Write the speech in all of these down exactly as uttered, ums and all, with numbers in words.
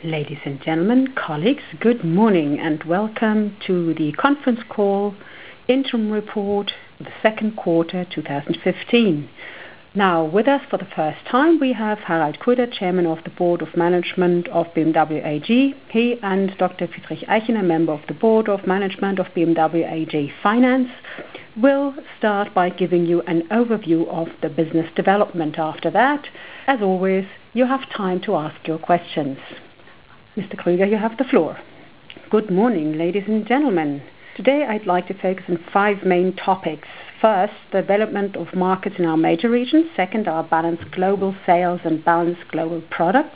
Ladies and gentlemen, colleagues, good morning and welcome to the conference call interim report for the second quarter two thousand fifteen. Now, with us for the first time, we have Harald Krüder, Chairman of the Board of Management of B M W A G. He and Doctor Friedrich Eichener, Member of the Board of Management of B M W A G Finance, will start by giving you an overview of the business development. After that, as always, you have time to ask your questions. Mister Krüder, you have the floor. Good morning, ladies and gentlemen. Today I'd like to focus on five main topics. First, the development of markets in our major regions. Second, our balanced global sales and balanced global products.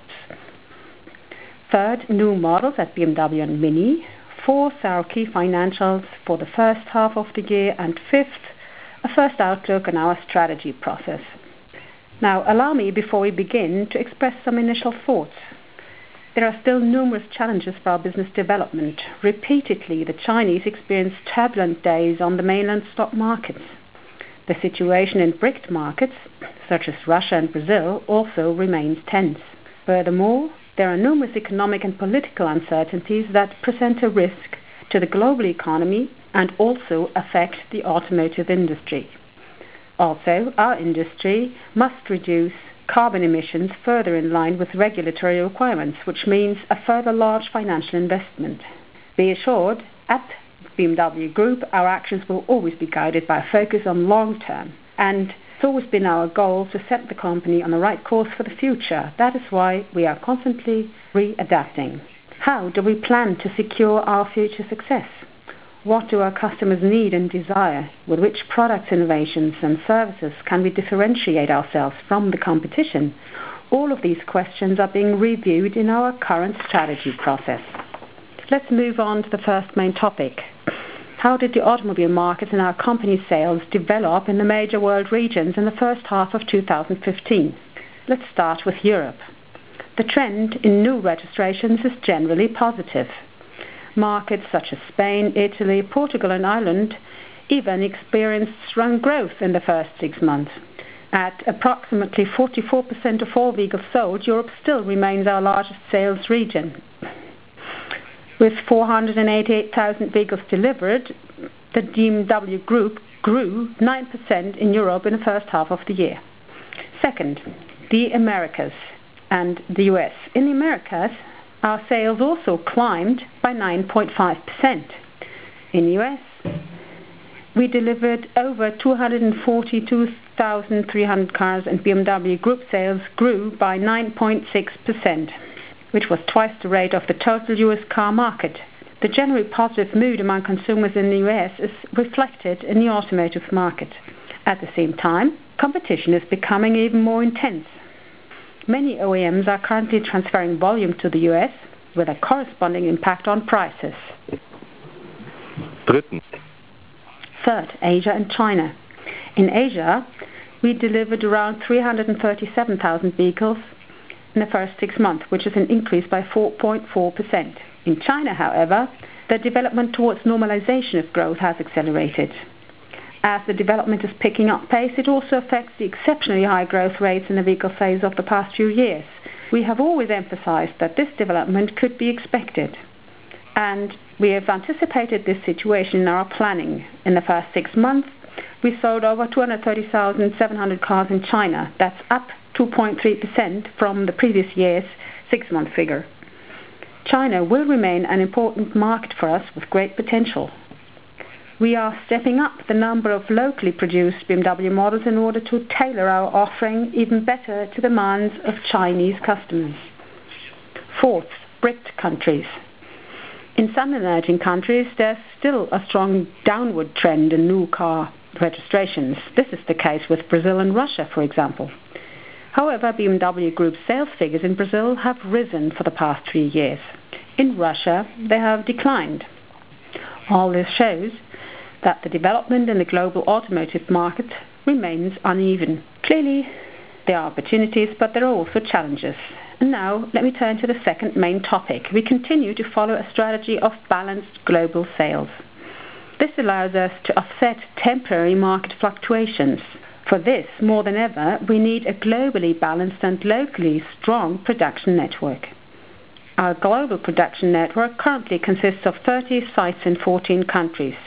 Third, new models at B M W and Mini. Fourth, our key financials for the first half of the year. And fifth, a first outlook on our strategy process. Now, allow me, before we begin, to express some initial thoughts. There are still numerous challenges for our business development. Repeatedly, the Chinese experience turbulent days on the mainland stock markets. The situation in BRIC markets, such as Russia and Brazil, also remains tense. Furthermore, there are numerous economic and political uncertainties that present a risk to the global economy and also affect the automotive industry. Also, our industry must reduce carbon emissions further in line with regulatory requirements, which means a further large financial investment. Be assured, at B M W Group, our actions will always be guided by a focus on long term, and it's always been our goal to set the company on the right course for the future. That is why we are constantly readapting. How do we plan to secure our future success? What do our customers need and desire? With which products, innovations and services can we differentiate ourselves from the competition? All of these questions are being reviewed in our current strategy process. Let's move on to the first main topic. How did the automobile market and our company sales develop in the major world regions in the first half of two thousand fifteen? Let's start with Europe. The trend in new registrations is generally positive. Markets such as Spain, Italy, Portugal and Ireland even experienced strong growth in the first six months. At approximately forty-four percent of all vehicles sold, Europe still remains our largest sales region. With four hundred eighty-eight thousand vehicles delivered, the B M W Group grew nine percent in Europe in the first half of the year. Second, the Americas and the U S. In the Americas, our sales also climbed by nine point five percent. In the U S, we delivered over two hundred forty-two thousand three hundred cars, and B M W Group sales grew by nine point six percent, which was twice the rate of the total U S car market. The generally positive mood among consumers in the U S is reflected in the automotive market. At the same time, competition is becoming even more intense. Many O E Ms are currently transferring volume to the U S with a corresponding impact on prices. Drittens. Third, Asia and China. In Asia, we delivered around three hundred thirty-seven thousand vehicles in the first six months, which is an increase by four point four percent. In China, however, the development towards normalization of growth has accelerated. As the development is picking up pace, it also affects the exceptionally high growth rates in the vehicle sales of the past few years. We have always emphasized that this development could be expected, and we have anticipated this situation in our planning. In the first six months, we sold over two hundred thirty thousand seven hundred cars in China. That's up two point three percent from the previous year's six-month figure. China will remain an important market for us with great potential. We are stepping up the number of locally produced B M W models in order to tailor our offering even better to the demands of Chinese customers. Fourth, BRIC countries. In some emerging countries, there's still a strong downward trend in new car registrations. This is the case with Brazil and Russia, for example. However, B M W Group's sales figures in Brazil have risen for the past three years. In Russia, they have declined. All this shows that the development in the global automotive market remains uneven. Clearly, there are opportunities, but there are also challenges. And now, let me turn to the second main topic. We continue to follow a strategy of balanced global sales. This allows us to offset temporary market fluctuations. For this, more than ever, we need a globally balanced and locally strong production network. Our global production network currently consists of thirty sites in fourteen countries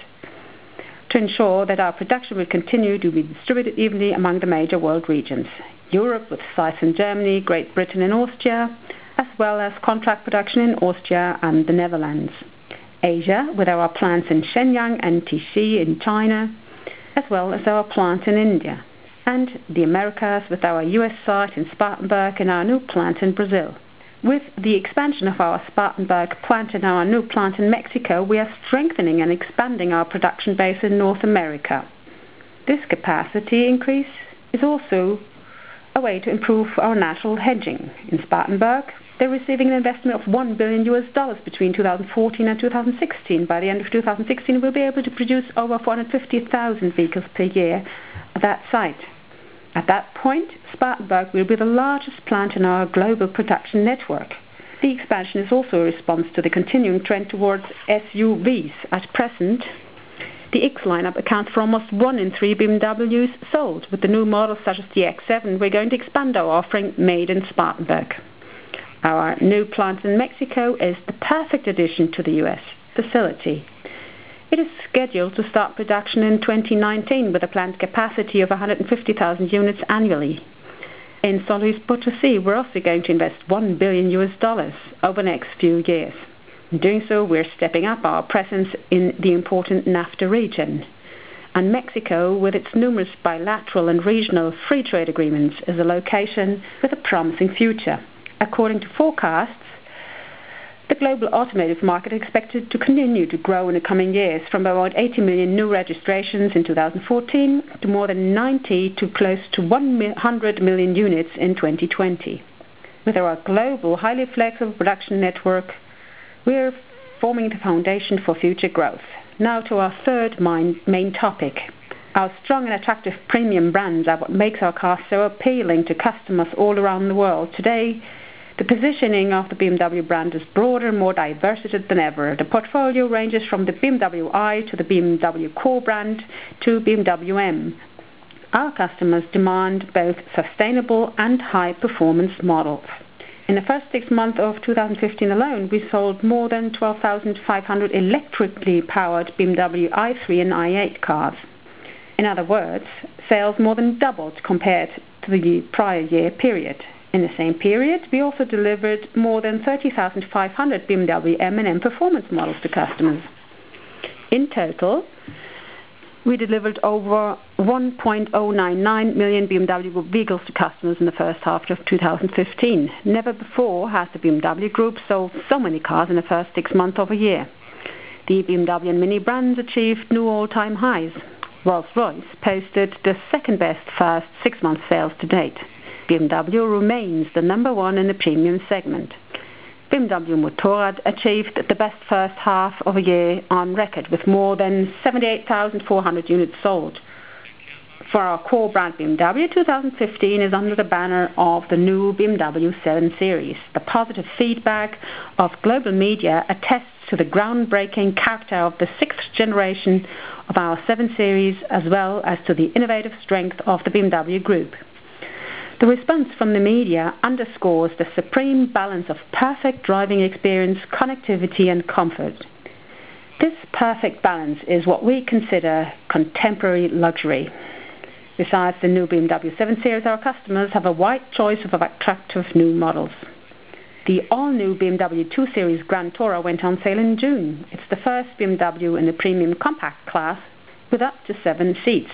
to ensure that our production will continue to be distributed evenly among the major world regions. Europe with sites in Germany, Great Britain and Austria, as well as contract production in Austria and the Netherlands. Asia with our plants in Shenyang and Tiexi in China, as well as our plant in India. And the Americas with our U S site in Spartanburg and our new plant in Brazil. With the expansion of our Spartanburg plant and our new plant in Mexico, we are strengthening and expanding our production base in North America. This capacity increase is also a way to improve our natural hedging. In Spartanburg, they're receiving an investment of one billion U S dollars between two thousand fourteen and two thousand sixteen. By the end of two thousand sixteen, we'll be able to produce over four hundred fifty thousand vehicles per year at that site. At that point, Spartanburg will be the largest plant in our global production network. The expansion is also a response to the continuing trend towards S U Vs. At present, the X lineup accounts for almost one in three B M Ws sold. With the new models such as the X seven, we're going to expand our offering made in Spartanburg. Our new plant in Mexico is the perfect addition to the U S facility. It is scheduled to start production in twenty nineteen with a planned capacity of one hundred fifty thousand units annually. In San Luis Potosí, we're also going to invest one billion U S dollars over the next few years. In doing so, we're stepping up our presence in the important NAFTA region. And Mexico, with its numerous bilateral and regional free trade agreements, is a location with a promising future. According to forecasts, the global automotive market is expected to continue to grow in the coming years, from about eighty million new registrations in two thousand fourteen to more than ninety to close to one hundred million units in twenty twenty. With our global, highly flexible production network, we are forming the foundation for future growth. Now to our third main topic. Our strong and attractive premium brands are what makes our cars so appealing to customers all around the world. Today, the positioning of the B M W brand is broader and more diversified than ever. The portfolio ranges from the B M W i to the B M W core brand to B M W M. Our customers demand both sustainable and high-performance models. In the first six months of two thousand fifteen alone, we sold more than twelve thousand five hundred electrically powered B M W i three and i eight cars. In other words, sales more than doubled compared to the prior year period. In the same period, we also delivered more than thirty thousand five hundred B M W M and M performance models to customers. In total, we delivered over one point zero nine nine million B M W vehicles to customers in the first half of two thousand fifteen. Never before has the B M W Group sold so many cars in the first six months of a year. The B M W and Mini brands achieved new all-time highs. Rolls-Royce posted the second-best first six-month sales to date. B M W remains the number one in the premium segment. B M W Motorrad achieved the best first half of a year on record, with more than seventy-eight thousand four hundred units sold. For our core brand B M W, two thousand fifteen is under the banner of the new B M W seven Series. The positive feedback of global media attests to the groundbreaking character of the sixth generation of our seven Series, as well as to the innovative strength of the B M W Group. The response from the media underscores the supreme balance of perfect driving experience, connectivity and comfort. This perfect balance is what we consider contemporary luxury. Besides the new B M W seven Series, our customers have a wide choice of attractive new models. The all-new B M W two Series Grand Tourer went on sale in June. It's the first B M W in the premium compact class with up to seven seats.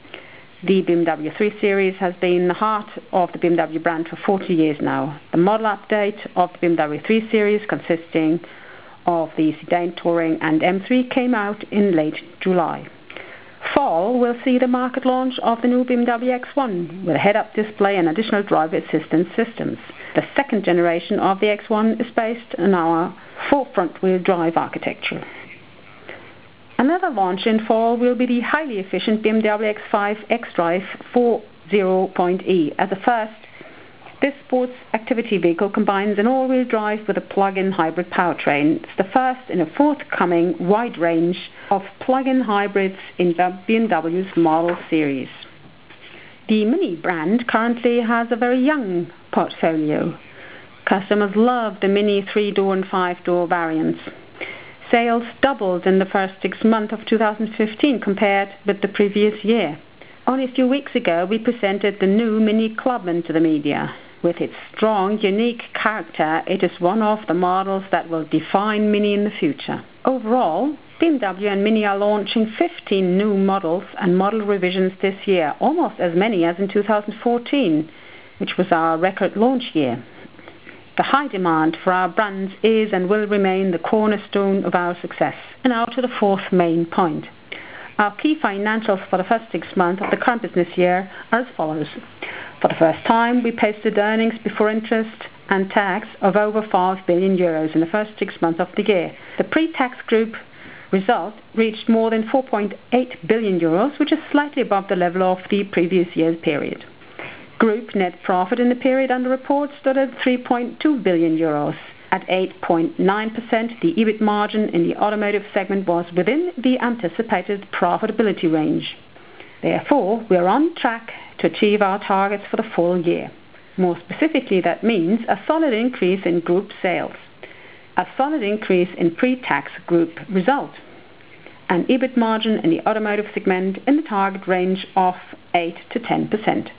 The B M W three Series has been the heart of the B M W brand for forty years now. The model update of the B M W three Series, consisting of the Sedan Touring and M three, came out in late July. Fall will see the market launch of the new B M W X one with a head-up display and additional driver assistance systems. The second generation of the X one is based on our full front-wheel drive architecture. Another launch in fall will be the highly efficient B M W X five xDrive four point oh E. As a first, this sports activity vehicle combines an all-wheel drive with a plug-in hybrid powertrain. It's the first in a forthcoming wide range of plug-in hybrids in B M W's model series. The Mini brand currently has a very young portfolio. Customers love the Mini three-door and five-door variants. Sales doubled in the first six months of two thousand fifteen compared with the previous year. Only a few weeks ago, we presented the new Mini Clubman to the media. With its strong, unique character, it is one of the models that will define Mini in the future. Overall, B M W and Mini are launching fifteen new models and model revisions this year, almost as many as in two thousand fourteen, which was our record launch year. The high demand for our brands is and will remain the cornerstone of our success. And now to the fourth main point. Our key financials for the first six months of the current business year are as follows. For the first time, we posted earnings before interest and tax of over five billion euros in the first six months of the year. The pre-tax group result reached more than four point eight billion euros, which is slightly above the level of the previous year's period. Group net profit in the period under report stood at three point two billion euros. At eight point nine percent, the E B I T margin in the automotive segment was within the anticipated profitability range. Therefore, we are on track to achieve our targets for the full year. More specifically, that means a solid increase in group sales, a solid increase in pre-tax group result, an E B I T margin in the automotive segment in the target range of eight to ten percent.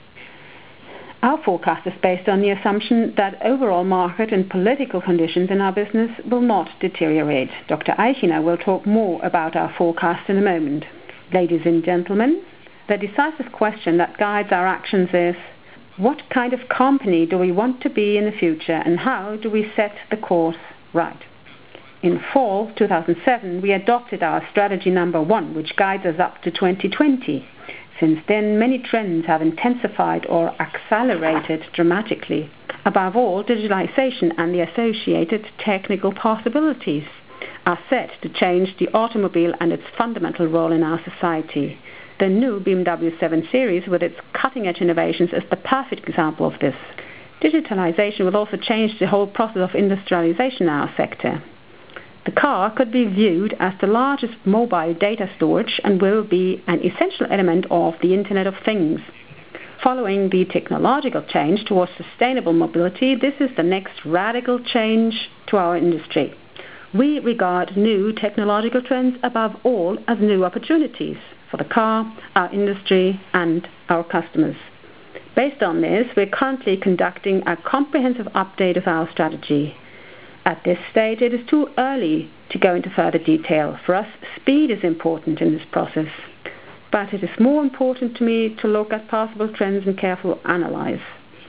Our forecast is based on the assumption that overall market and political conditions in our business will not deteriorate. Doctor Eichinger will talk more about our forecast in a moment. Ladies and gentlemen, the decisive question that guides our actions is, what kind of company do we want to be in the future, and how do we set the course right? In fall two thousand seven, we adopted our strategy number one, which guides us up to twenty twenty. Since then, many trends have intensified or accelerated dramatically. Above all, digitalization and the associated technical possibilities are set to change the automobile and its fundamental role in our society. The new B M W seven Series, with its cutting-edge innovations, is the perfect example of this. Digitalization will also change the whole process of industrialization in our sector. The car could be viewed as the largest mobile data storage and will be an essential element of the Internet of Things. Following the technological change towards sustainable mobility, this is the next radical change to our industry. We regard new technological trends above all as new opportunities for the car, our industry, and our customers. Based on this, we're currently conducting a comprehensive update of our strategy. At this stage, it is too early to go into further detail. For us, speed is important in this process. But it is more important to me to look at possible trends and carefully analyze.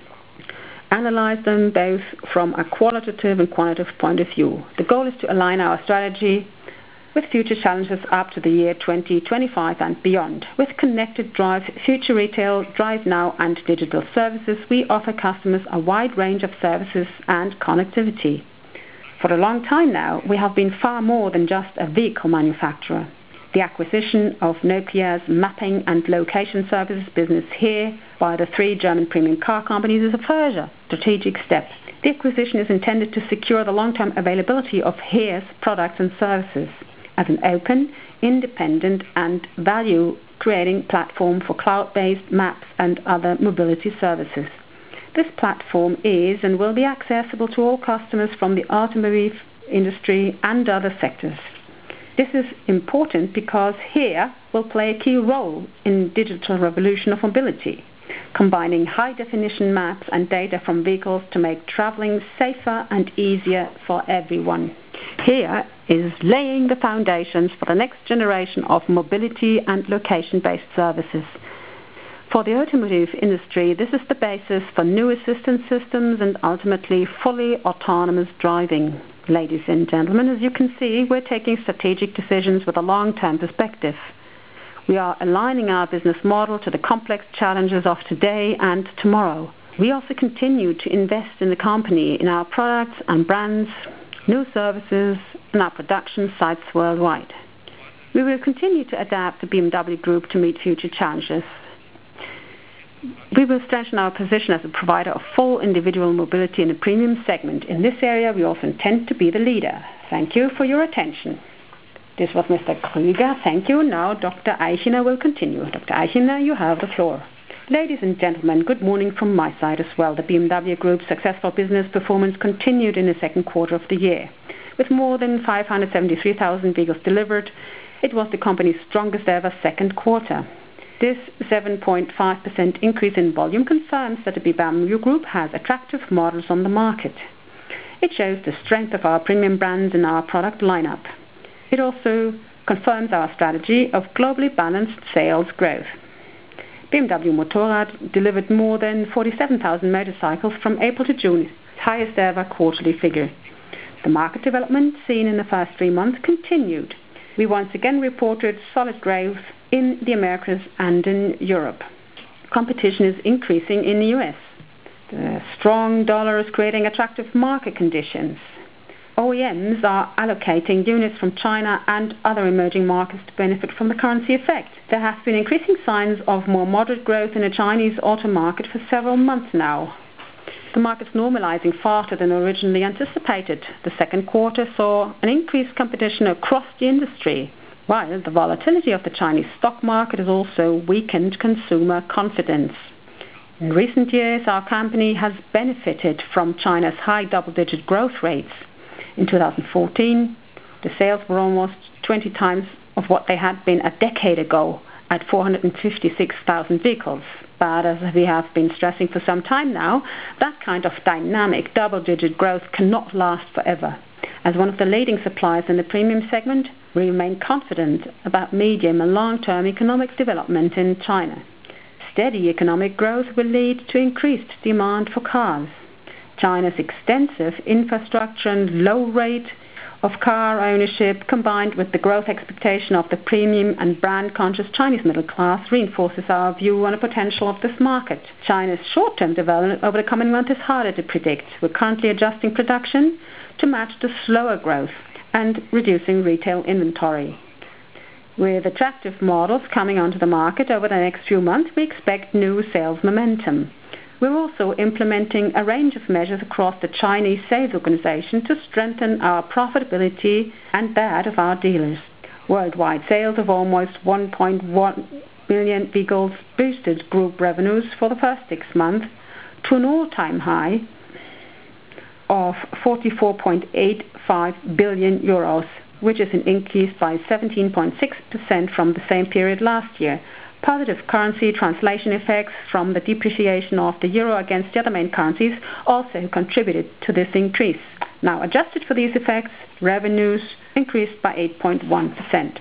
Analyze them both from a qualitative and quantitative point of view. The goal is to align our strategy with future challenges up to the year twenty twenty-five and beyond. With Connected Drive, Future Retail, Drive Now and digital services, we offer customers a wide range of services and connectivity. For a long time now, we have been far more than just a vehicle manufacturer. The acquisition of Nokia's mapping and location services business HERE by the three German premium car companies is a further strategic step. The acquisition is intended to secure the long-term availability of HERE's products and services as an open, independent and value-creating platform for cloud-based maps and other mobility services. This platform is and will be accessible to all customers from the automobile industry and other sectors. This is important because HERE will play a key role in the digital revolution of mobility, combining high-definition maps and data from vehicles to make traveling safer and easier for everyone. HERE is laying the foundations for the next generation of mobility and location-based services. For the automotive industry, this is the basis for new assistance systems and ultimately fully autonomous driving. Ladies and gentlemen, as you can see, we're taking strategic decisions with a long-term perspective. We are aligning our business model to the complex challenges of today and tomorrow. We also continue to invest in the company, in our products and brands, new services, and our production sites worldwide. We will continue to adapt the B M W Group to meet future challenges. We will strengthen our position as a provider of full individual mobility in the premium segment. In this area, we also intend to be the leader. Thank you for your attention. This was Mister Krüger. Thank you. Now Doctor Eichinger will continue. Doctor Eichinger, you have the floor. Ladies and gentlemen, good morning from my side as well. The B M W Group's successful business performance continued in the second quarter of the year. With more than five hundred seventy-three thousand vehicles delivered, it was the company's strongest ever second quarter. This seven point five percent increase in volume confirms that the B M W Group has attractive models on the market. It shows the strength of our premium brands in our product lineup. It also confirms our strategy of globally balanced sales growth. B M W Motorrad delivered more than forty-seven thousand motorcycles from April to June, its highest ever quarterly figure. The market development seen in the first three months continued. We once again reported solid growth in the Americas and in Europe. Competition is increasing in the U S. The strong dollar is creating attractive market conditions. O E Ms are allocating units from China and other emerging markets to benefit from the currency effect. There have been increasing signs of more moderate growth in the Chinese auto market for several months now. The market's normalizing faster than originally anticipated. The second quarter saw an increased competition across the industry, while the volatility of the Chinese stock market has also weakened consumer confidence. In recent years, our company has benefited from China's high double-digit growth rates. In two thousand fourteen, the sales were almost twenty times of what they had been a decade ago at four hundred fifty-six thousand vehicles. But as we have been stressing for some time now, that kind of dynamic double-digit growth cannot last forever. As one of the leading suppliers in the premium segment, we remain confident about medium and long-term economic development in China. Steady economic growth will lead to increased demand for cars. China's extensive infrastructure and low rate of car ownership, combined with the growth expectation of the premium and brand-conscious Chinese middle class, reinforces our view on the potential of this market. China's short-term development over the coming months is harder to predict. We're currently adjusting production to match the slower growth and reducing retail inventory. With attractive models coming onto the market over the next few months, we expect new sales momentum. We're also implementing a range of measures across the Chinese sales organization to strengthen our profitability and that of our dealers. Worldwide sales of almost one point one million vehicles boosted group revenues for the first six months to an all-time high of forty-four point eight five billion euros, which is an increase by seventeen point six percent from the same period last year. Positive currency translation effects from the depreciation of the euro against the other main currencies also contributed to this increase. Now, adjusted for these effects, revenues increased by eight point one percent.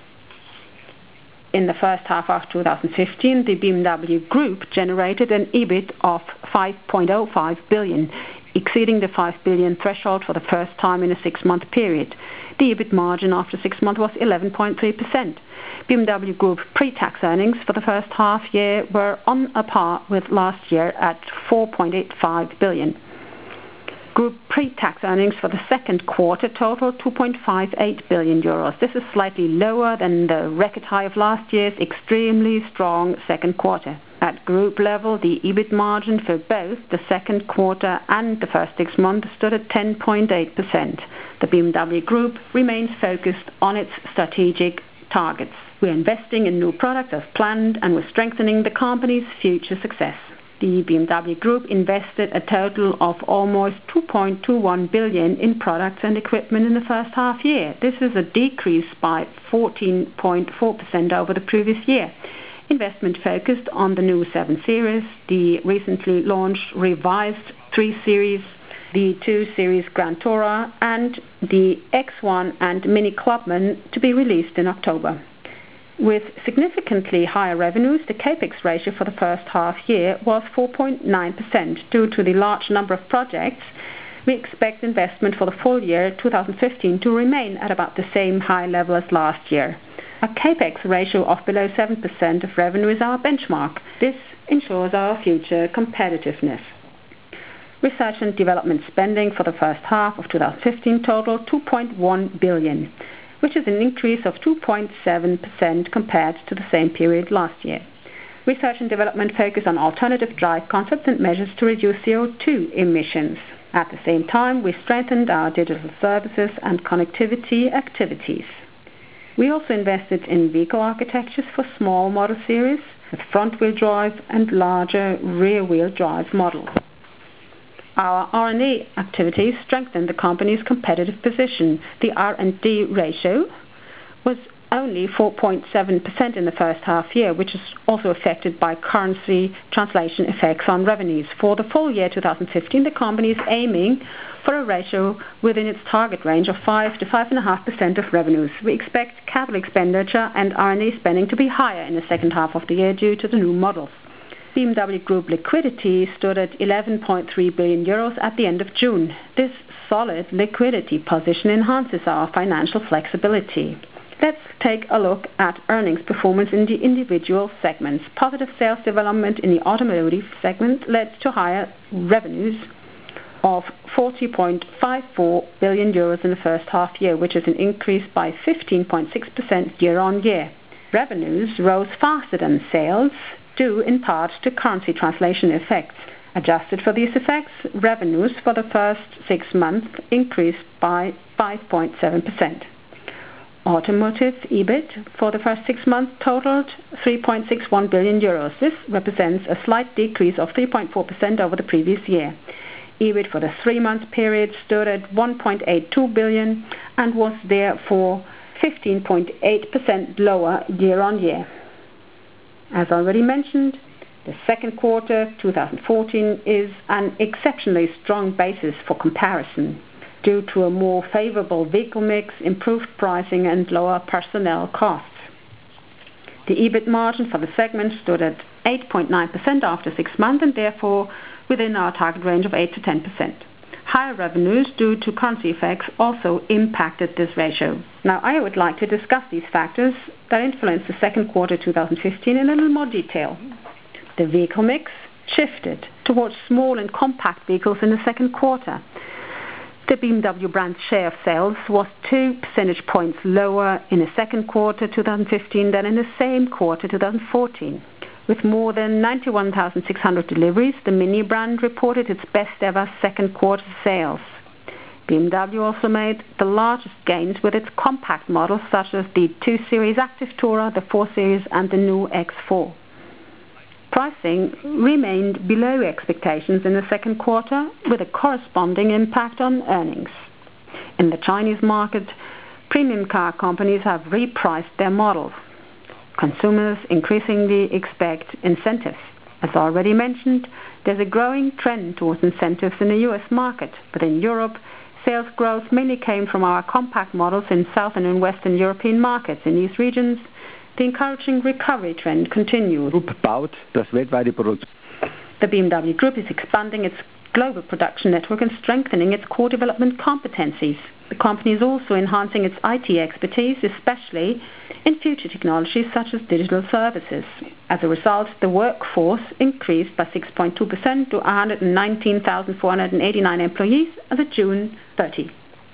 In the first half of two thousand fifteen, the B M W Group generated an EBIT of five point zero five billion, exceeding the five billion threshold for the first time in a six-month period. The EBIT margin after six months was eleven point three percent. B M W Group pre-tax earnings for the first half year were on a par with last year at four point eight five billion. Group pre-tax earnings for the second quarter totaled two point five eight billion euros. This is slightly lower than the record high of last year's extremely strong second quarter. At group level, the EBIT margin for both the second quarter and the first six months stood at ten point eight percent. The B M W Group remains focused on its strategic targets. We're investing in new products as planned, and we're strengthening the company's future success. The B M W Group invested a total of almost two point two one billion in products and equipment in the first half year. This is a decrease by fourteen point four percent over the previous year. Investment focused on the new seven series, the recently launched revised three series, the two series Grand Tourer, and the X one and Mini Clubman to be released in October. With significantly higher revenues, the capex ratio for the first half year was four point nine percent. Due to the large number of projects, we expect investment for the full year two thousand fifteen to remain at about the same high level as last year. A capex ratio of below seven percent of revenue is our benchmark. This ensures our future competitiveness. Research and development spending for the first half of two thousand fifteen totaled two point one billion, which is an increase of two point seven percent compared to the same period last year. Research and development focus on alternative drive concepts and measures to reduce C O two emissions. At the same time, we strengthened our digital services and connectivity activities. We also invested in vehicle architectures for small model series with front-wheel drive and larger rear-wheel drive models. Our R and D activities strengthened the company's competitive position. The R and D ratio was only four point seven percent in the first half year, which is also affected by currency translation effects on revenues. For the full year two thousand fifteen, the company is aiming for a ratio within its target range of five to five point five percent of revenues. We expect capital expenditure and R and D spending to be higher in the second half of the year due to the new models. B M W Group liquidity stood at eleven point three billion euros at the end of June. This solid liquidity position enhances our financial flexibility. Let's take a look at earnings performance in the individual segments. Positive sales development in the automotive segment led to higher revenues of forty point five four billion euros in the first half year, which is an increase by fifteen point six percent year on year. Revenues rose faster than sales, due in part to currency translation effects. Adjusted for these effects, revenues for the first six months increased by five point seven percent. Automotive E B I T for the first six months totaled three point six one billion euros. This represents a slight decrease of three point four percent over the previous year. E B I T for the three-month period stood at one point eight two billion and was therefore fifteen point eight percent lower year on year. As already mentioned, the second quarter two thousand fourteen is an exceptionally strong basis for comparison due to a more favorable vehicle mix, improved pricing and lower personnel costs. The E B I T margin for the segment stood at eight point nine percent after six months and therefore within our target range of eight to ten percent. Higher revenues due to currency effects also impacted this ratio. Now I would like to discuss these factors that influenced the second quarter two thousand fifteen in a little more detail. The vehicle mix shifted towards small and compact vehicles in the second quarter. The B M W brand share of sales was two percentage points lower in the second quarter two thousand fifteen than in the same quarter two thousand fourteen. With more than ninety-one thousand six hundred deliveries, the Mini brand reported its best ever second quarter sales. B M W also made the largest gains with its compact models such as the two series Active Tourer, the four series and the new X four. Pricing remained below expectations in the second quarter, with a corresponding impact on earnings. In the Chinese market, premium car companies have repriced their models. Consumers increasingly expect incentives. As already mentioned, there's a growing trend towards incentives in the U S market, but in Europe, sales growth mainly came from our compact models in Southern and Western European markets. In these regions, the encouraging recovery trend continued. Baut das weltweite Produkt. The B M W Group is expanding its global production network and strengthening its core development competencies. The company is also enhancing its I T expertise, especially in future technologies such as digital services. As a result, the workforce increased by six point two percent to one hundred nineteen thousand four hundred eighty-nine employees as of June thirtieth.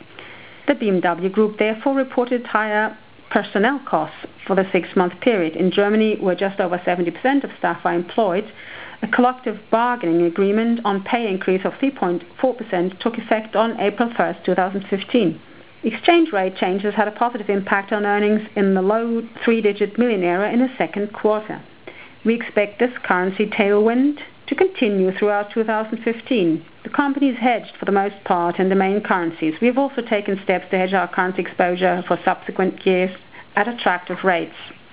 The B M W Group therefore reported higher personnel costs for the six-month period. In Germany, where just over seventy percent of staff are employed, a collective bargaining agreement on pay increase of three point four percent took effect on April first, two thousand fifteen. Exchange rate changes had a positive impact on earnings in the low three-digit million area in the second quarter. We expect this currency tailwind to continue throughout two thousand fifteen. The company is hedged for the most part in the main currencies. We have also taken steps to hedge our currency exposure for subsequent years at attractive rates.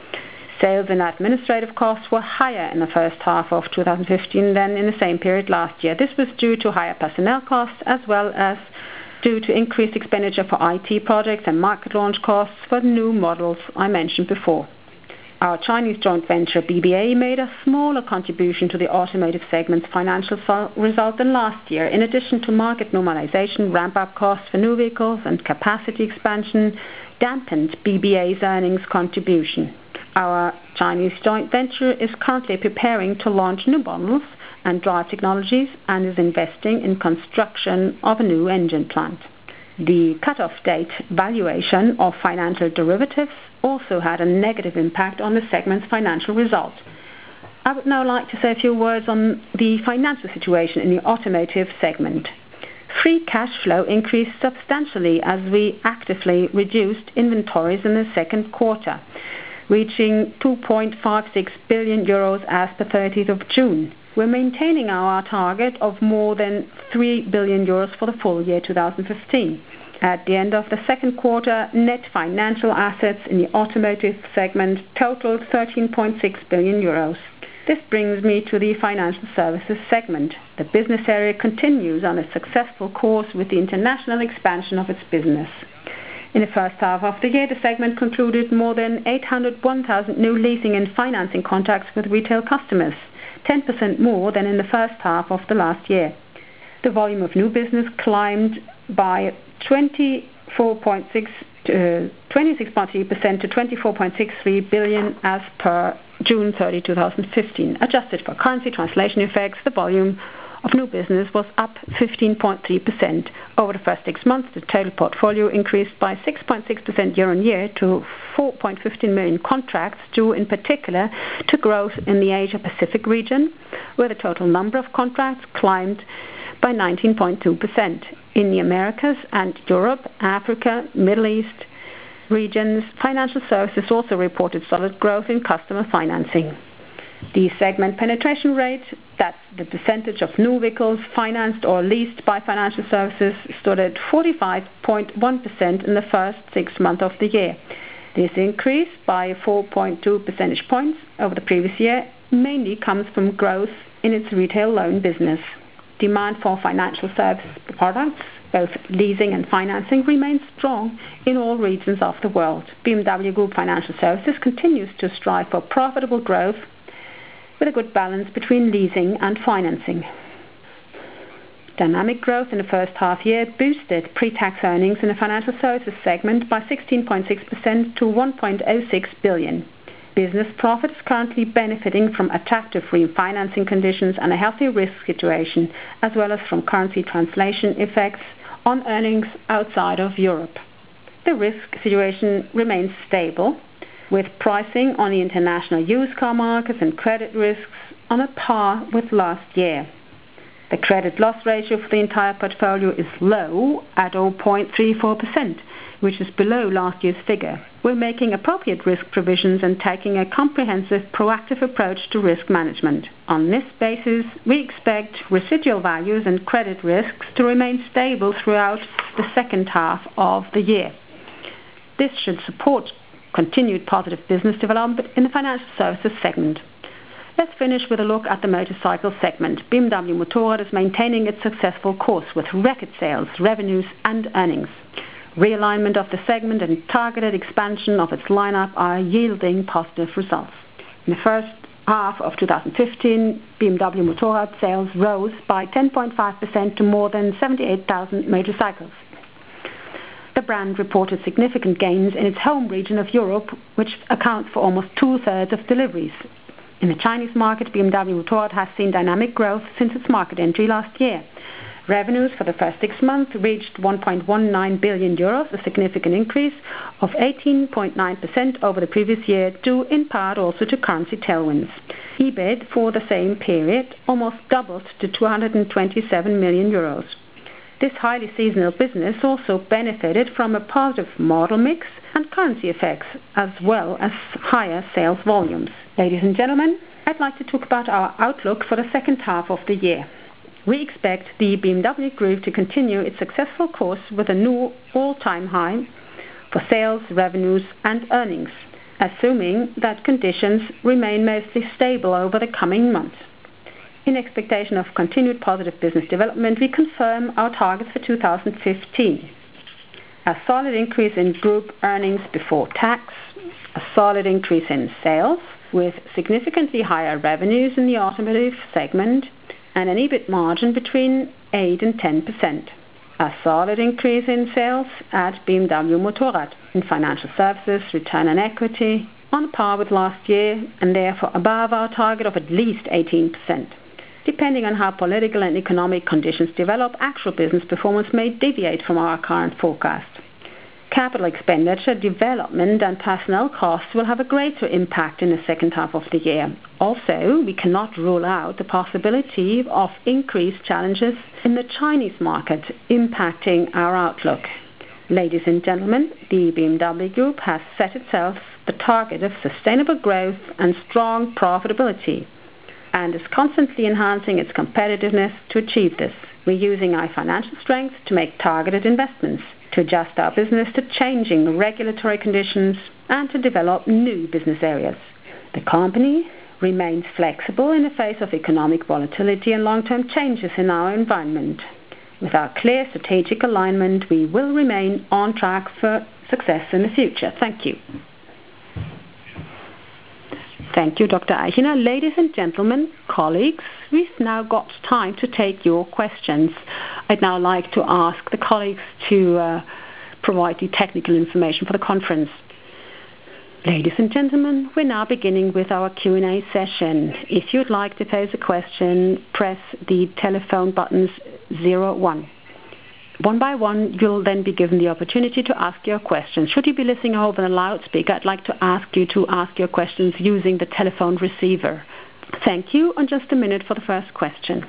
Sales and administrative costs were higher in the first half of two thousand fifteen than in the same period last year. This was due to higher personnel costs as well as due to increased expenditure for I T projects and market launch costs for the new models I mentioned before. Our Chinese joint venture B B A made a smaller contribution to the automotive segment's financial result than last year. In addition to market normalization, ramp-up costs for new vehicles and capacity expansion dampened B B A's earnings contribution. Our Chinese joint venture is currently preparing to launch new models and drive technologies and is investing in construction of a new engine plant. The cut-off date valuation of financial derivatives also had a negative impact on the segment's financial result. I would now like to say a few words on the financial situation in the automotive segment. Free cash flow increased substantially as we actively reduced inventories in the second quarter. reaching two point five six billion euros as per thirtieth of June. We're maintaining our target of more than three billion euros for the full year two thousand fifteen. At the end of the second quarter, net financial assets in the automotive segment totaled thirteen point six billion euros. This brings me to the financial services segment. The business area continues on a successful course with the international expansion of its business. In the first half of the year, the segment concluded more than eight hundred one thousand new leasing and financing contracts with retail customers, ten percent more than in the first half of the last year. The volume of new business climbed by twenty-four point six uh, twenty-six point three percent to twenty-four point six three billion as per June thirtieth, two thousand fifteen. Adjusted for currency translation effects, the volume of new business was up fifteen point three percent. Over the first six months, the total portfolio increased by six point six percent year-on-year to four point one five million contracts, due in particular to growth in the Asia-Pacific region, where the total number of contracts climbed by nineteen point two percent. In the Americas and Europe, Africa, Middle East regions, financial services also reported solid growth in customer financing. The segment penetration rate, that's the percentage of new vehicles financed or leased by financial services, stood at forty-five point one percent in the first six months of the year. This increase by four point two percentage points over the previous year mainly comes from growth in its retail loan business. Demand for financial service products, both leasing and financing, remains strong in all regions of the world. B M W Group Financial Services continues to strive for profitable growth with a good balance between leasing and financing. Dynamic growth in the first half year boosted pre-tax earnings in the financial services segment by sixteen point six percent to one point zero six billion. Business profit is currently benefiting from attractive refinancing conditions and a healthy risk situation, as well as from currency translation effects on earnings outside of Europe. The risk situation remains stable, with pricing on the international used car markets and credit risks on a par with last year. The credit loss ratio for the entire portfolio is low at zero point three four percent, which is below last year's figure. We're making appropriate risk provisions and taking a comprehensive, proactive approach to risk management. On this basis, we expect residual values and credit risks to remain stable throughout the second half of the year. This should support continued positive business development in the financial services segment. Let's finish with a look at the motorcycle segment. B M W Motorrad is maintaining its successful course with record sales, revenues and earnings. Realignment of the segment and targeted expansion of its lineup are yielding positive results. In the first half of two thousand fifteen, B M W Motorrad sales rose by ten point five percent to more than seventy-eight thousand motorcycles. The brand reported significant gains in its home region of Europe, which accounts for almost two-thirds of deliveries. In the Chinese market, B M W Motorrad has seen dynamic growth since its market entry last year. Revenues for the first six months reached one point one nine billion euros, a significant increase of eighteen point nine percent over the previous year, due in part also to currency tailwinds. E B I T for the same period almost doubled to two hundred twenty-seven million euros. This highly seasonal business also benefited from a positive model mix and currency effects, as well as higher sales volumes. Ladies and gentlemen, I'd like to talk about our outlook for the second half of the year. We expect the B M W Group to continue its successful course with a new all-time high for sales, revenues and earnings, assuming that conditions remain mostly stable over the coming months. In expectation of continued positive business development, we confirm our targets for two thousand fifteen. A solid increase in group earnings before tax, a solid increase in sales with significantly higher revenues in the automotive segment, and an E B I T margin between eight and ten percent. A solid increase in sales at B M W Motorrad. In financial services, return on equity on par with last year and therefore above our target of at least eighteen percent. Depending on how political and economic conditions develop, actual business performance may deviate from our current forecast. Capital expenditure, development and personnel costs will have a greater impact in the second half of the year. Also, we cannot rule out the possibility of increased challenges in the Chinese market impacting our outlook. Ladies and gentlemen, the B M W Group has set itself the target of sustainable growth and strong profitability, and is constantly enhancing its competitiveness to achieve this. We're using our financial strength to make targeted investments, to adjust our business to changing regulatory conditions, and to develop new business areas. The company remains flexible in the face of economic volatility and long-term changes in our environment. With our clear strategic alignment, we will remain on track for success in the future. Thank you. Thank you, Doctor Eichinger. Ladies and gentlemen, colleagues, we've now got time to take your questions. I'd now like to ask the colleagues to uh, provide the technical information for the conference. Ladies and gentlemen, we're now beginning with our Q and A session. If you'd like to pose a question, press the telephone buttons zero one. One by one, you'll then be given the opportunity to ask your questions. Should you be listening over a loudspeaker, I'd like to ask you to ask your questions using the telephone receiver. Thank you, and just a minute for the first question.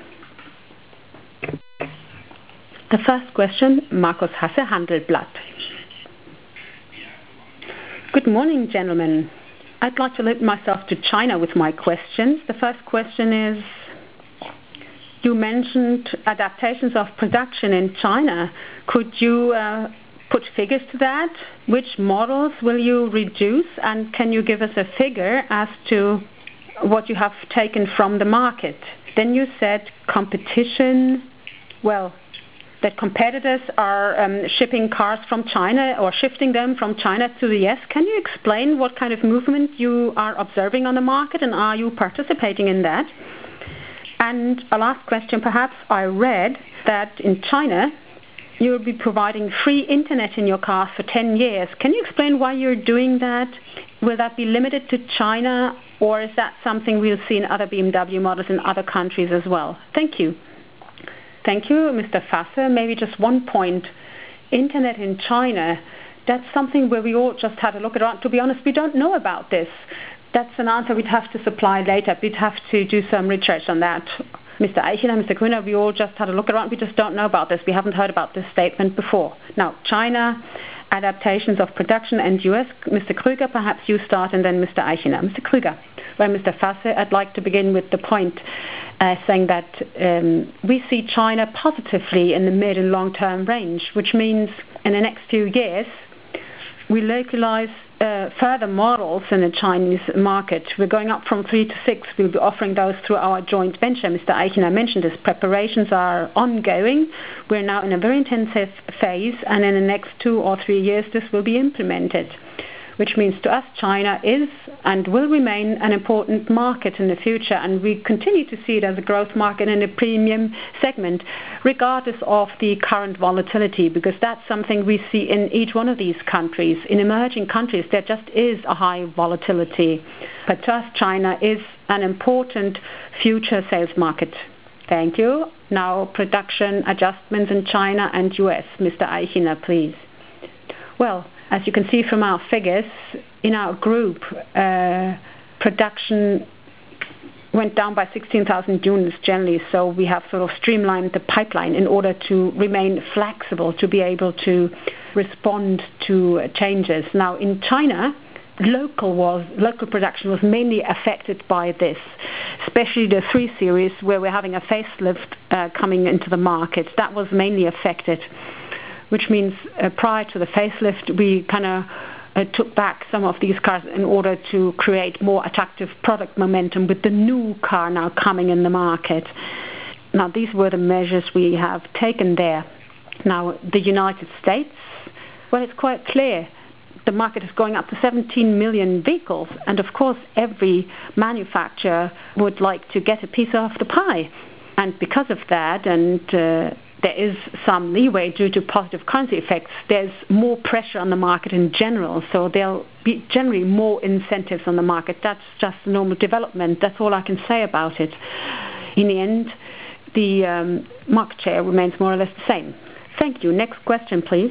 The first question, Markus Hasse, Handelsblatt. Good morning, gentlemen. I'd like to limit myself to China with my questions. The first question is, you mentioned adaptations of production in China. Could you uh, put figures to that? Which models will you reduce? And can you give us a figure as to what you have taken from the market? Then you said competition, well, that competitors are um, shipping cars from China or shifting them from China to the U S. Can you explain what kind of movement you are observing on the market, and are you participating in that? And a last question perhaps, I read that in China you will be providing free internet in your car for ten years. Can you explain why you're doing that? Will that be limited to China, or is that something we'll see in other B M W models in other countries as well? Thank you. Thank you, Mister Fasse. Maybe just one point. Internet in China, that's something where we all just had a look around. To be honest, we don't know about this. That's an answer we'd have to supply later. We'd have to do some research on that. Mister Eichinger, Mister Grüner, we all just had a look around. We just don't know about this. We haven't heard about this statement before. Now, China, adaptations of production, and U S. Mister Krüger, perhaps you start, and then Mister Eichinger. Mister Krüger. Well, Mister Fasse, I'd like to begin with the point uh, saying that um, we see China positively in the mid and long-term range, which means in the next few years we localize uh, further models in the Chinese market. We're going up from three to six. We'll be offering those through our joint venture. Mister Eichinger mentioned this. Preparations are ongoing. We're now in a very intensive phase, and in the next two or three years this will be implemented, which means to us China is and will remain an important market in the future, and we continue to see it as a growth market in the premium segment, regardless of the current volatility, because that's something we see in each one of these countries. In emerging countries, there just is a high volatility. But to us, China is an important future sales market. Thank you. Now, production adjustments in China and U S. Mister Eichinger, please. Well, as you can see from our figures, in our group, uh, production went down by sixteen thousand units generally, so we have sort of streamlined the pipeline in order to remain flexible, to be able to respond to changes. Now, in China, local was local production was mainly affected by this, especially the three series, where we're having a facelift uh, coming into the market. That was mainly affected, which means uh, prior to the facelift, we kind of uh, took back some of these cars in order to create more attractive product momentum with the new car now coming in the market. Now, these were the measures we have taken there. Now, the United States, well, it's quite clear. The market is going up to seventeen million vehicles, and of course every manufacturer would like to get a piece of the pie. And because of that, and uh, there is some leeway due to positive currency effects, there's more pressure on the market in general, so there'll be generally more incentives on the market. That's just a normal development. That's all I can say about it. In the end, the um, market share remains more or less the same. Thank you. Next question, please.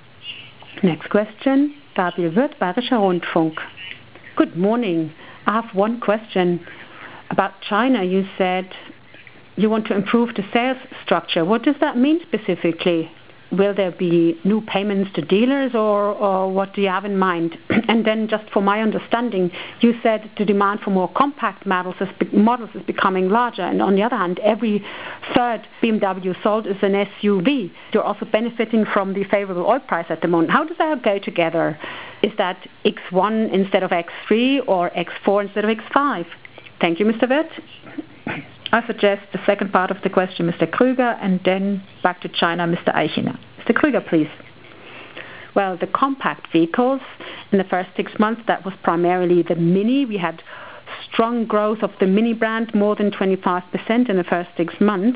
Next question, Gabriel Wirth, Bayerischer Rundfunk. Good morning. I have one question about China. You said you want to improve the sales structure. What does that mean specifically? will there be new payments to dealers, or, or what do you have in mind? And then, just for my understanding, you said the demand for more compact models is, models is becoming larger, and on the other hand, every third B M W sold is an S U V. You're also benefiting from the favorable oil price at the moment. How does that go together? Is that X one instead of X three, or X four instead of X five? Thank you, Mister Wirth. I suggest the second part of the question, Mister Krüger, and then back to China, Mister Eichinger. Mister Krüger, please. Well, the compact vehicles in the first six months, that was primarily the Mini. We had strong growth of the Mini brand, more than twenty-five percent in the first six months.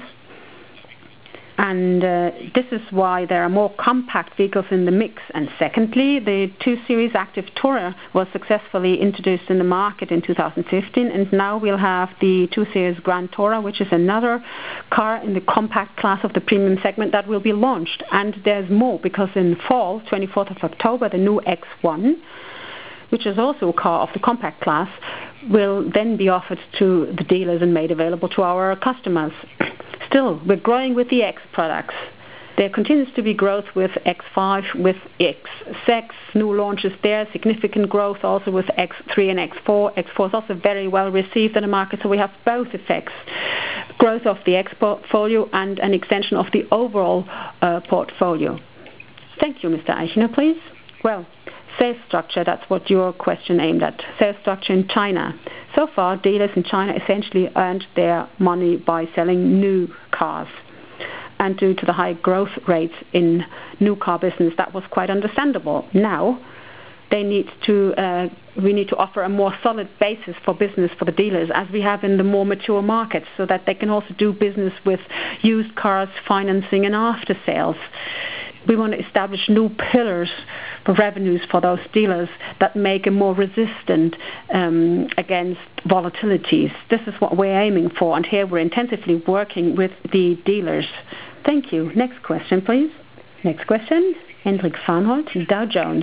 And uh, this is why there are more compact vehicles in the mix. And secondly, the two series Active Tourer was successfully introduced in the market in two thousand fifteen, and now we'll have the two series Grand Tourer, which is another car in the compact class of the premium segment that will be launched. And there's more, because in fall, twenty-fourth of October, the new X one, which is also a car of the compact class, will then be offered to the dealers and made available to our customers. Still, we're growing with the X products. There continues to be growth with X five, with X six, new launches there, significant growth also with X three and X four. X four is also very well received in the market, so we have both effects. Growth of the X portfolio and an extension of the overall uh, portfolio. Thank you, Mister Eichinger, please. Well, sales structure, that's what your question aimed at. Sales structure in China. So far, dealers in China essentially earned their money by selling new cars. And due to the high growth rates in new car business, that was quite understandable. Now, they need to, uh, we need to offer a more solid basis for business for the dealers, as we have in the more mature markets, so that they can also do business with used cars, financing, and after sales. We want to establish new pillars for revenues for those dealers that make them more resistant um, against volatilities. This is what we're aiming for, and here we're intensively working with the dealers. Thank you. Next question, please. Next question, Hendrik Farnholt, Dow Jones.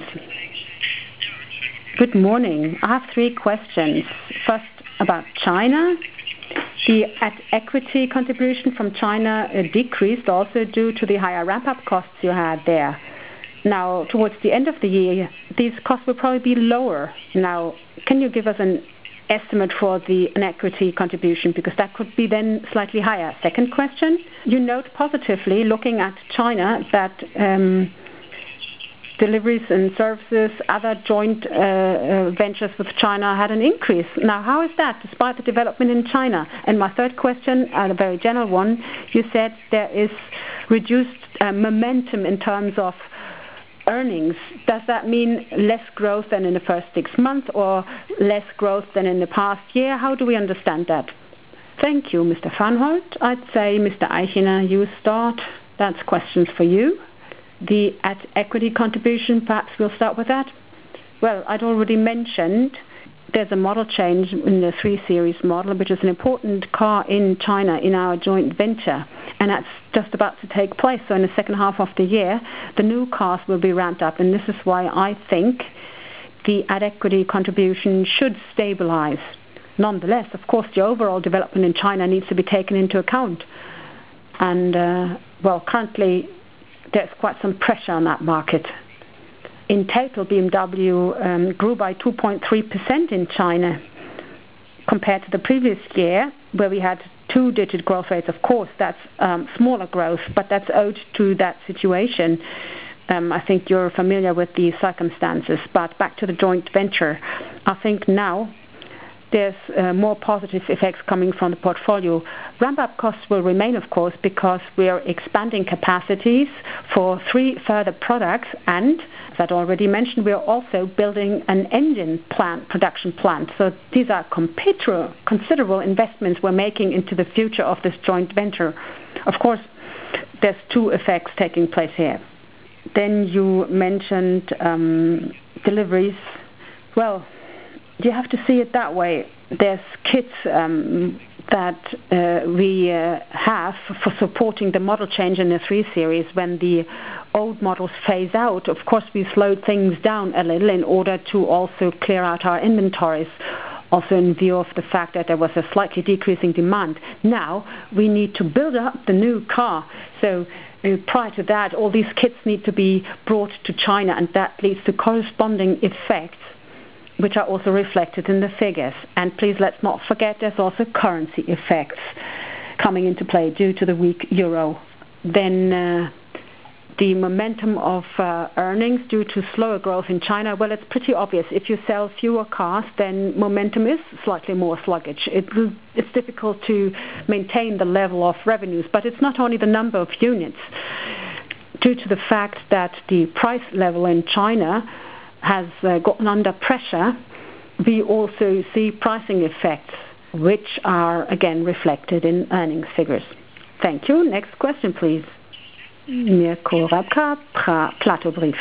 Good morning. I have three questions. First, about China. The at-equity contribution from China uh, decreased also due to the higher ramp-up costs you had there. Now, towards the end of the year, these costs will probably be lower. Now, can you give us an estimate for the equity contribution, because that could be then slightly higher? Second question, you note positively, looking at China, that um, deliveries and services, other joint uh, uh, ventures with China had an increase. Now, how is that, despite the development in China? And my third question, uh, a very general one, you said there is reduced uh, momentum in terms of earnings. Does that mean less growth than in the first six months, or less growth than in the past year? How do we understand that? Thank you, Mister Farnholt. I'd say, Mister Eichinger, you start. That's questions for you. The at-equity contribution, perhaps we'll start with that. Well, I'd already mentioned there's a model change in the three series model, which is an important car in China in our joint venture, and that's just about to take place. So in the second half of the year, the new cars will be ramped up, and this is why I think the at-equity contribution should stabilize. Nonetheless, of course, the overall development in China needs to be taken into account. And, uh, well, currently there's quite some pressure on that market. In total, B M W um, grew by two point three percent in China compared to the previous year, where we had two-digit growth rates. Of course, that's um, smaller growth, but that's owed to that situation. Um, I think you're familiar with the circumstances. But back to the joint venture, I think now there's uh, more positive effects coming from the portfolio. Ramp-up costs will remain, of course, because we are expanding capacities for three further products, and as I'd already mentioned, we are also building an engine plant, production plant. So these are considerable investments we're making into the future of this joint venture. Of course, there's two effects taking place here. Then you mentioned um, deliveries. Well, you have to see it that way. There's kits um, that uh, we uh, have for supporting the model change in the three series. When the old models phase out, of course, we slowed things down a little in order to also clear out our inventories, also in view of the fact that there was a slightly decreasing demand. Now we need to build up the new car. So uh, prior to that, all these kits need to be brought to China, and that leads to corresponding effects, which are also reflected in the figures. And please let's not forget there's also currency effects coming into play due to the weak euro. Then uh, the momentum of uh, earnings due to slower growth in China, well, it's pretty obvious. If you sell fewer cars, then momentum is slightly more sluggish. It will, it's difficult to maintain the level of revenues, but it's not only the number of units. Due to the fact that the price level in China has uh, gotten under pressure, we also see pricing effects, which are again reflected in earnings figures. Thank you. Next question, please. Mirko Rabka, Plato Brief.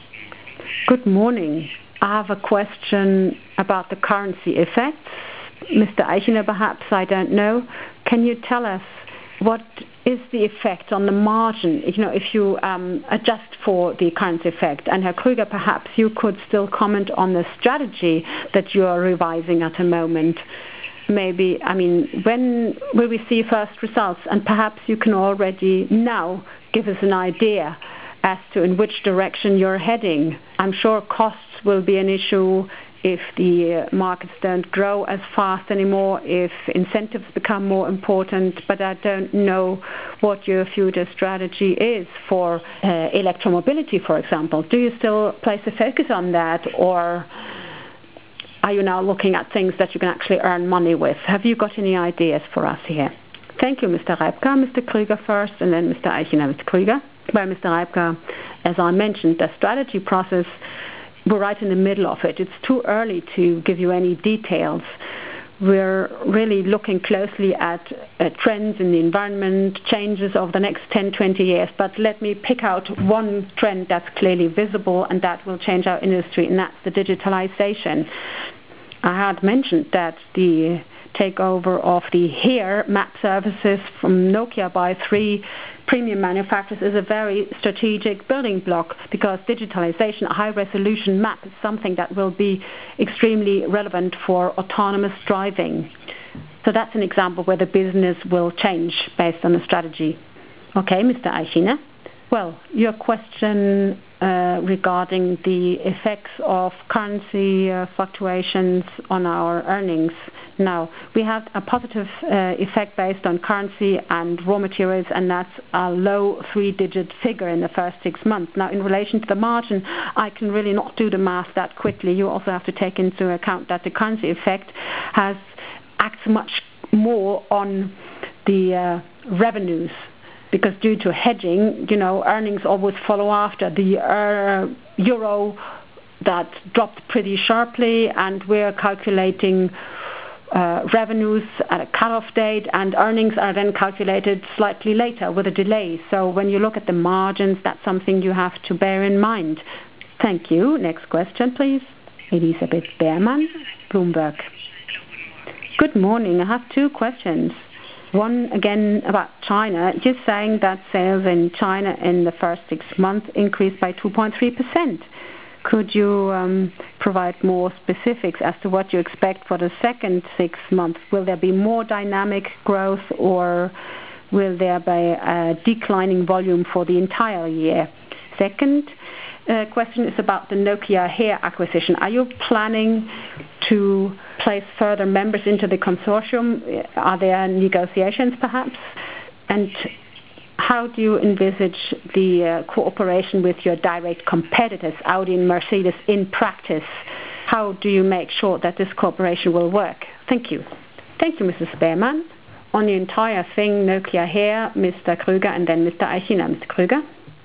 Good morning. I have a question about the currency effects. Mister Eichner, perhaps, I don't know. Can you tell us what is the effect on the margin, you know, if you um, adjust for the currency effect? And Herr Krüger, perhaps you could still comment on the strategy that you are revising at the moment. Maybe, I mean, when will we see first results? And perhaps you can already now give us an idea as to in which direction you're heading. I'm sure costs will be an issue if the uh, markets don't grow as fast anymore, if incentives become more important, but I don't know what your future strategy is for uh, electromobility, for example. Do you still place a focus on that, or are you now looking at things that you can actually earn money with? Have you got any ideas for us here? Thank you, Mister Reibka. Mister Krüger first, and then Mister Eichner. Mister Krüger. Well, Mister Reibka, as I mentioned, the strategy process, we're right in the middle of it. It's too early to give you any details. We're really looking closely at uh, trends in the environment, changes over the next ten, twenty years. But let me pick out one trend that's clearly visible, and that will change our industry, and that's the digitalization. I had mentioned that the takeover of the HERE map services from Nokia by three premium manufacturers is a very strategic building block, because digitalization, a high-resolution map, is something that will be extremely relevant for autonomous driving. So that's an example where the business will change based on the strategy. Okay, Mister Eichiner. Well, your question uh, regarding the effects of currency uh, fluctuations on our earnings. Now, we have a positive uh, effect based on currency and raw materials, and that's a low three-digit figure in the first six months. Now, in relation to the margin, I can really not do the math that quickly. You also have to take into account that the currency effect has acts much more on the uh, revenues, because due to hedging, you know, earnings always follow after. The uh, euro that dropped pretty sharply, and we're calculating Uh, revenues at a cutoff date, and earnings are then calculated slightly later with a delay. So when you look at the margins, that's something you have to bear in mind. Thank you. Next question, please. Elisabeth Beermann, Bloomberg. Good morning. I have two questions. One, again, about China. You're saying that sales in China in the first six months increased by two point three percent. Could you um, provide more specifics as to what you expect for the second six months? Will there be more dynamic growth, or will there be a declining volume for the entire year? Second uh, question is about the Nokia HERE acquisition. Are you planning to place further members into the consortium? Are there negotiations, perhaps? And how do you envisage the uh, cooperation with your direct competitors, Audi and Mercedes, in practice? How do you make sure that this cooperation will work? Thank you. Thank you, Missus Beermann. On the entire thing, Nokia HERE, Mister Krüger, and then Mister Eichiner. Mister Krüger?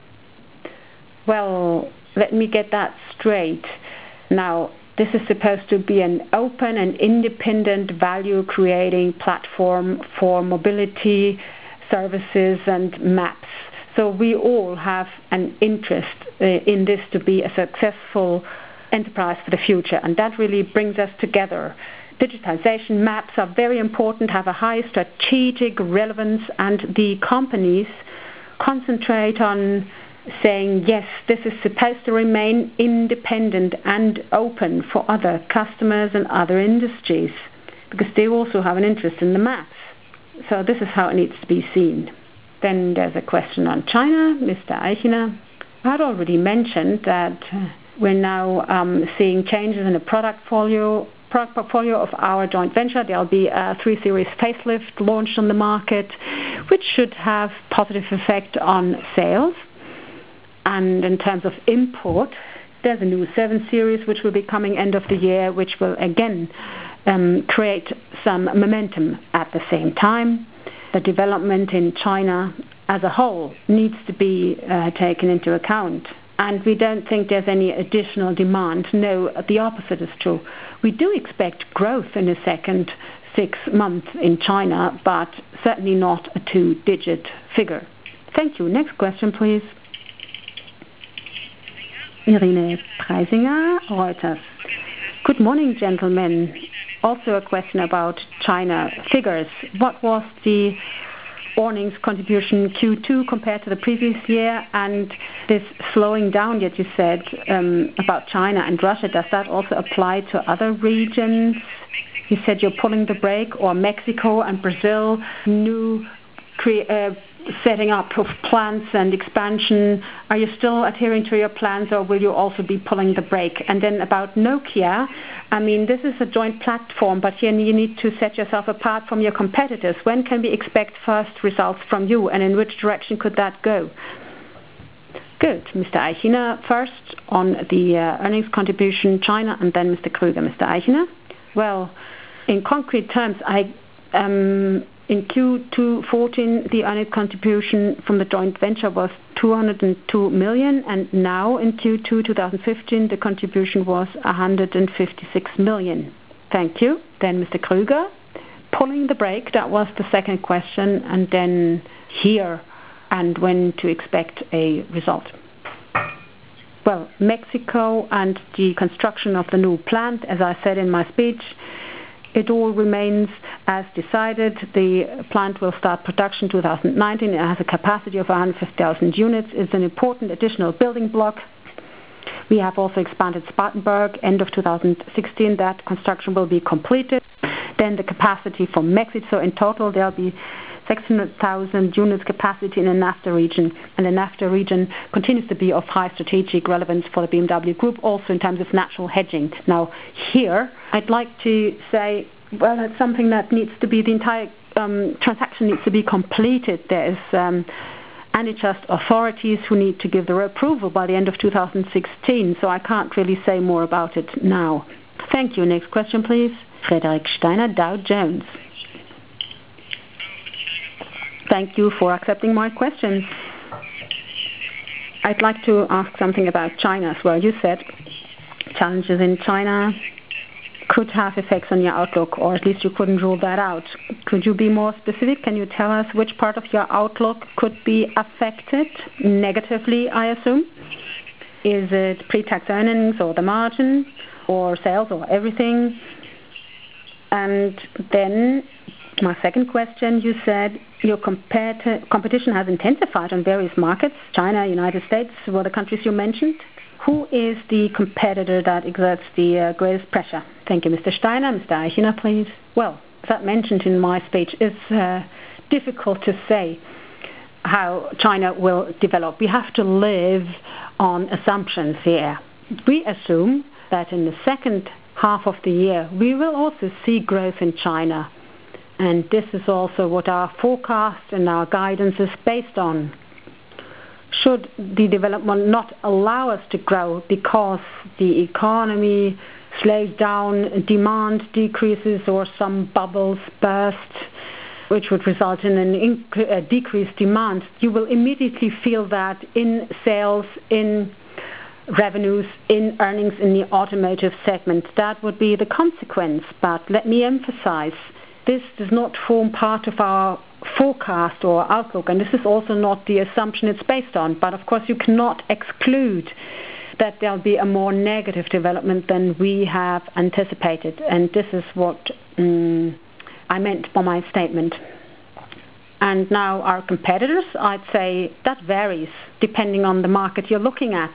Well, let me get that straight. Now, this is supposed to be an open and independent value-creating platform for mobility services and maps. So we all have an interest uh, in this to be a successful enterprise for the future, and that really brings us together. Digitization maps are very important, have a high strategic relevance, and the companies concentrate on saying, yes, this is supposed to remain independent and open for other customers and other industries, because they also have an interest in the maps. So this is how it needs to be seen. Then there's a question on China. Mister Eichiner had already mentioned that we're now um, seeing changes in the product portfolio, product portfolio of our joint venture. There'll be a three series facelift launched on the market, which should have positive effect on sales. And in terms of import, there's a new seven series which will be coming end of the year, which will again um, create some momentum at the same time. The development in China as a whole needs to be uh, taken into account. And we don't think there's any additional demand. No, the opposite is true. We do expect growth in the second six months in China, but certainly not a two-digit figure. Thank you. Next question, please. Irene Preisinger, Reuters. Good morning, gentlemen. Also a question about China figures. What was the earnings contribution Q two compared to the previous year, and this slowing down that you said um, about China and Russia, does that also apply to other regions? You said you're pulling the brake, or Mexico and Brazil, new cre- uh, setting up of plants and expansion. Are you still adhering to your plans, or will you also be pulling the brake? And then about Nokia, I mean, this is a joint platform, but here you need to set yourself apart from your competitors. When can we expect first results from you, and in which direction could that go? Good. Mister Eichiner first on the uh, earnings contribution China, and then Mister Krüger. Mister Eichiner? Well, in concrete terms, I um, in Q two fourteen, the earnings contribution from the joint venture was two hundred two million, and now in Q two twenty fifteen, the contribution was one hundred fifty-six million. Thank you. Then Mister Krüger, pulling the brake, that was the second question, and then here and when to expect a result. Well, Mexico and the construction of the new plant, as I said in my speech, it all remains as decided. The plant will start production two thousand nineteen. It has a capacity of one hundred fifty thousand units. It's an important additional building block. We have also expanded Spartanburg end of two thousand sixteen. That construction will be completed. Then the capacity for Mexico. So in total, there'll be six hundred thousand units capacity in the NAFTA region. And the NAFTA region continues to be of high strategic relevance for the B M W Group, also in terms of natural hedging. Now, here, I'd like to say, well, it's something that needs to be, the entire um, transaction needs to be completed. There is um, antitrust authorities who need to give their approval by the end of two thousand sixteen, so I can't really say more about it now. Thank you. Next question, please. Frederick Steiner, Dow Jones. Thank you for accepting my question. I'd like to ask something about China as well. You said challenges in China could have effects on your outlook, or at least you couldn't rule that out. Could you be more specific? Can you tell us which part of your outlook could be affected negatively, I assume? Is it pre-tax earnings, or the margin, or sales, or everything? And then my second question, you said your compet- competition has intensified on various markets. China, United States were the countries you mentioned. Who is the competitor that exerts the uh, greatest pressure? Thank you, Mister Steiner. Mister Eichiner, please. Well, as I mentioned in my speech, it's uh, difficult to say how China will develop. We have to live on assumptions here. We assume that in the second half of the year, we will also see growth in China. And this is also what our forecast and our guidance is based on. Should the development not allow us to grow because the economy slows down, demand decreases, or some bubbles burst, which would result in an inc- a decreased demand, you will immediately feel that in sales, in revenues, in earnings in the automotive segment. That would be the consequence. But let me emphasize, this does not form part of our forecast or outlook, and this is also not the assumption it's based on. But of course, you cannot exclude that there'll be a more negative development than we have anticipated, and this is what um, I meant by my statement. And now our competitors, I'd say that varies depending on the market you're looking at.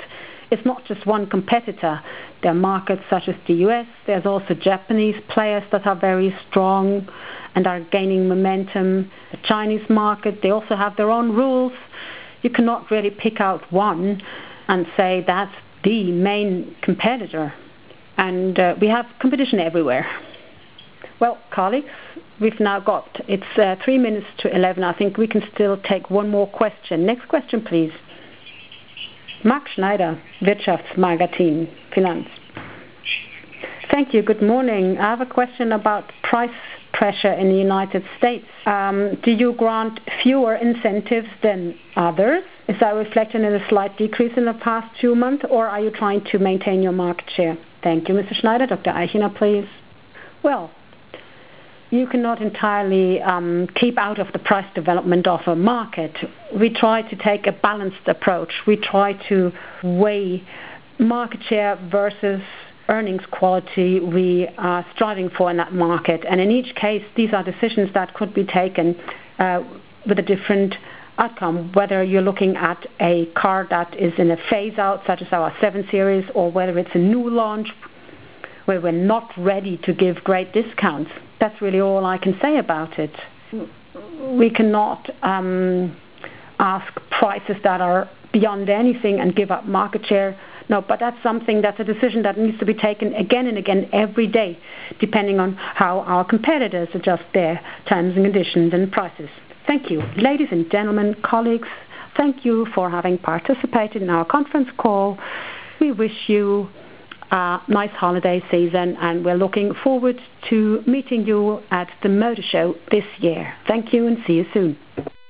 it's not just one competitor. There are markets such as the U S. There's also Japanese players that are very strong and are gaining momentum. The Chinese market, they also have their own rules. You cannot really pick out one and say that's the main competitor. And uh, we have competition everywhere. Well, colleagues, we've now got, it's uh, three minutes to eleven. I think we can still take one more question. Next question, please. Marc Schneider, Wirtschaftsmagazin, Finanz. Thank you. Good morning. I have a question about price pressure in the United States. Um, do you grant fewer incentives than others? Is that reflected in a slight decrease in the past two months, or are you trying to maintain your market share? Thank you, Mister Schneider. Doctor Eichinger, please. Well, you cannot entirely um, keep out of the price development of a market. We try to take a balanced approach. We try to weigh market share versus earnings quality we are striving for in that market. And in each case, these are decisions that could be taken uh, with a different outcome, whether you're looking at a car that is in a phase-out, such as our seven series, or whether it's a new launch where we're not ready to give great discounts. That's really all I can say about it. We cannot um, ask prices that are beyond anything and give up market share. No, but that's something, that's a decision that needs to be taken again and again every day, depending on how our competitors adjust their terms and conditions and prices. Thank you. Ladies and gentlemen, colleagues, thank you for having participated in our conference call. We wish you a nice holiday season, and we're looking forward to meeting you at the Motor Show this year. Thank you and see you soon.